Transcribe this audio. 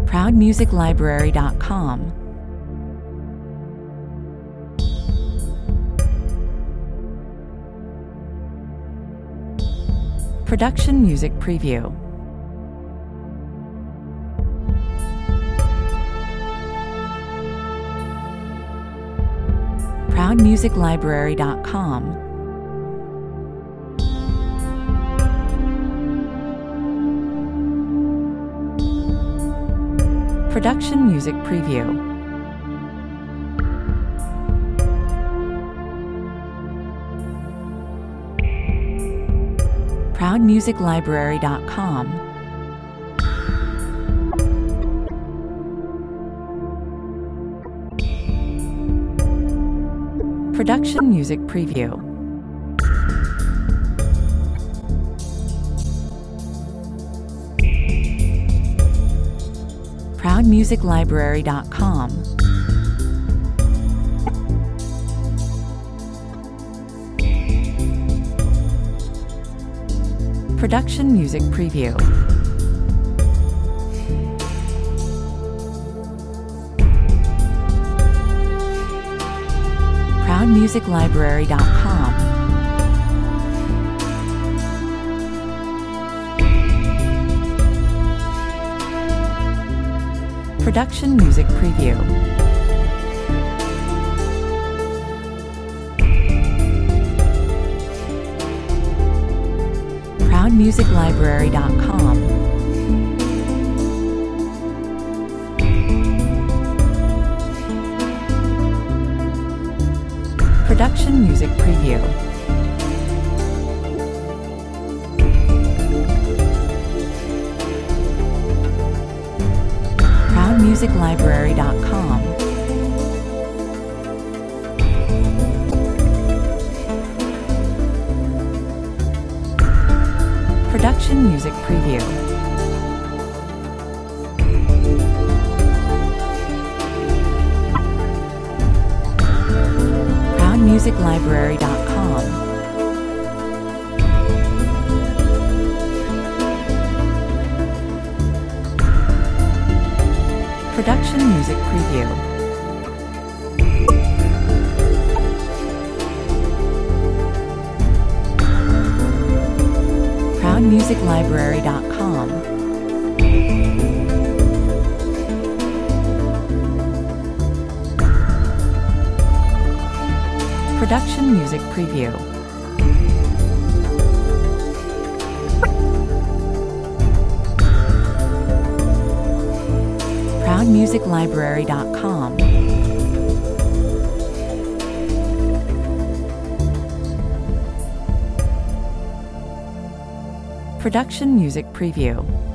ProudMusicLibrary.com. Production Music Preview. ProudMusicLibrary.com. Production Music Preview. ProudMusicLibrary.com. Production Music Preview. ProudMusicLibrary.com. Production Music Preview. ProudMusicLibrary.com. Production Music Preview. ProudMusicLibrary.com. Production Music Preview. ProudMusicLibrary.com. Production Music Preview. ProudMusicLibrary.com. Production Music Preview. ProudMusicLibrary.com. Production Music Preview. ProudMusicLibrary.com. Production Music Preview.